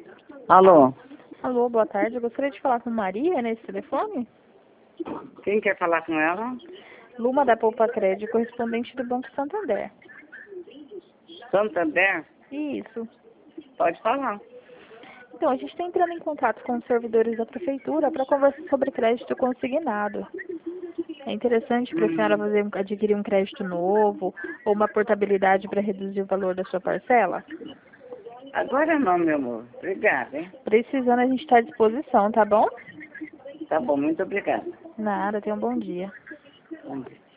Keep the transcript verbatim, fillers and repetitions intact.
Alô? Alô, boa tarde. Eu gostaria de falar com Maria nesse telefone. Quem quer falar com ela? Luma da Poupa Crédito, correspondente do Banco Santander. Santander? Isso. Pode falar. Então, a gente está entrando em contato com os servidores da prefeitura para conversar sobre crédito consignado. É interessante para a senhora Hum, fazer, um- adquirir um crédito novo ou uma portabilidade para reduzir o valor da sua parcela? agora não, meu amor. Obrigada, hein? Precisando, a gente está à disposição, tá bom? Tá bom, muito obrigada. Nada, tenha um bom dia. Bom dia.